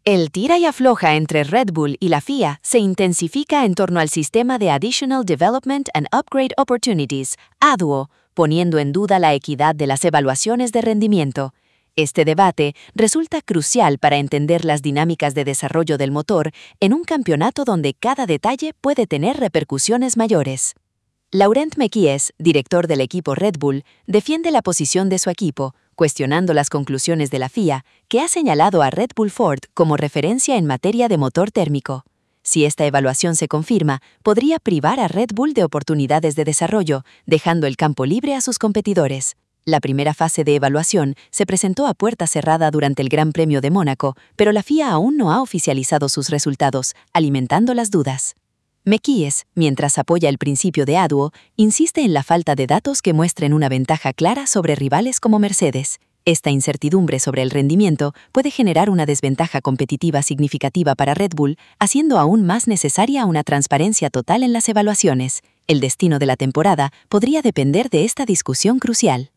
El tira y afloja entre Red Bull y la FIA se intensifica en torno al sistema de Additional Development and Upgrade Opportunities, ADUO, poniendo en duda la equidad de las evaluaciones de rendimiento. Este debate resulta crucial para entender las dinámicas de desarrollo del motor en un campeonato donde cada detalle puede tener repercusiones mayores. Laurent Mekies, director del equipo Red Bull, defiende la posición de su equipo, cuestionando las conclusiones de la FIA, que ha señalado a Red Bull Ford como referencia en materia de motor térmico. Si esta evaluación se confirma, podría privar a Red Bull de oportunidades de desarrollo, dejando el campo libre a sus competidores. La primera fase de evaluación se presentó a puerta cerrada durante el Gran Premio de Mónaco, pero la FIA aún no ha oficializado sus resultados, alimentando las dudas. Mekies, mientras apoya el principio de ADUO, insiste en la falta de datos que muestren una ventaja clara sobre rivales como Mercedes. Esta incertidumbre sobre el rendimiento puede generar una desventaja competitiva significativa para Red Bull, haciendo aún más necesaria una transparencia total en las evaluaciones. El destino de la temporada podría depender de esta discusión crucial.